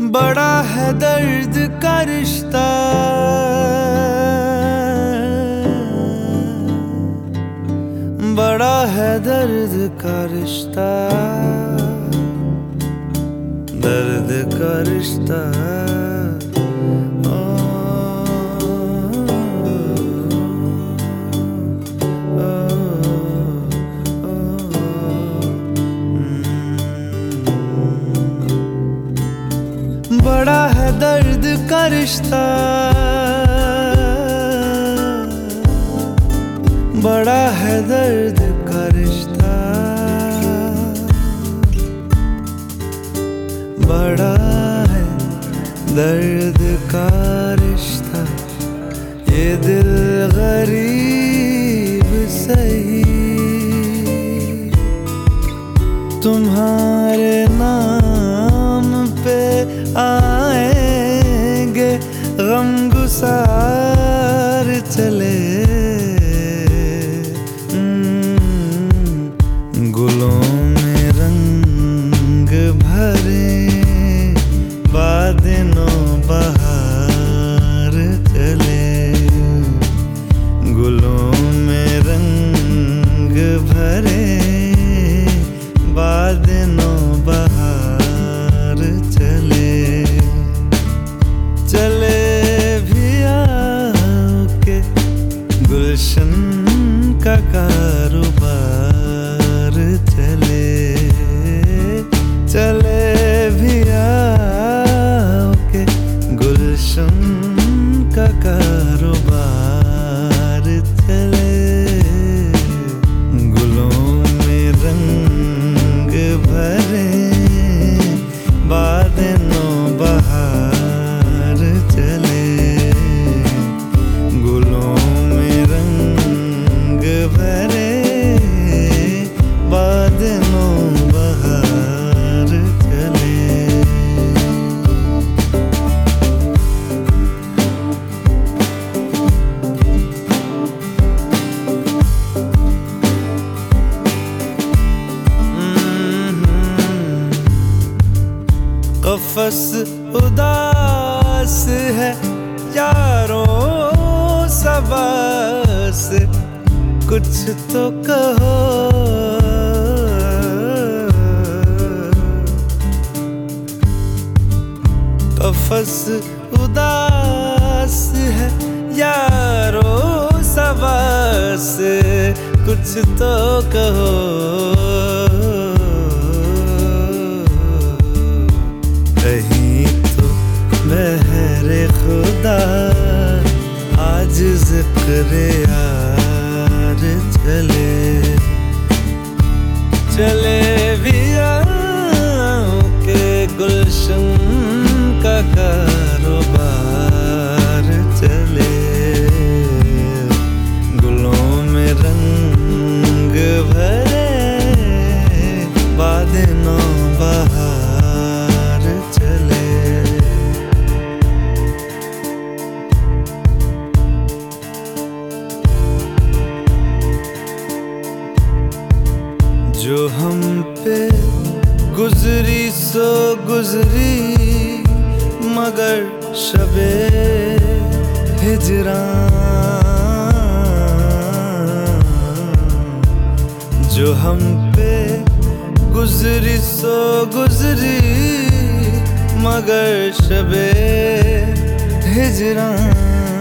बड़ा है दर्द का रिश्ता, बड़ा है दर्द का रिश्ता, दर्द का रिश्ता। बड़ा है दर्द का रिश्ता, बड़ा है दर्द का रिश्ता, बड़ा है दर्द का रिश्ता। ये दिल गरीब सही तुम्हारे नाम पे आएंगे गम गुसार चले। गुलों में रंग भरे बादलों बहार चले, गुलों में रंग भरे बादलों बहार चले। चले भी आओ के गुलशन का कारोबार चले, चले भी आओ के गुलशन का कारोबार चले। गुलों में रंग भरे बादलों बहार चले, गुलों में रंग भरे बादलों बहार चले। कफस उदास है यारों सबस, कुछ तो कहो। कफस उदास है यारों सबस, कुछ तो कहो। कहीं तो बहरे खुदा आज ज़िक्र यार चले, चले भी आओ के गुलशन का कारोबार चले। गुलों में रंग भरे बादलों बहार चले। जो हम पे गुजरी सो गुजरी, मगर शबे हिजरां। जो हम पे गुजरी सो गुजरी, मगर शबे हिजरां।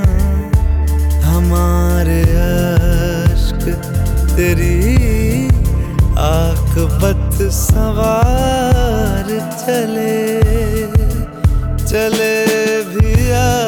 हमारे अश्क तेरी आक़िबत सवार चले, चले भी आ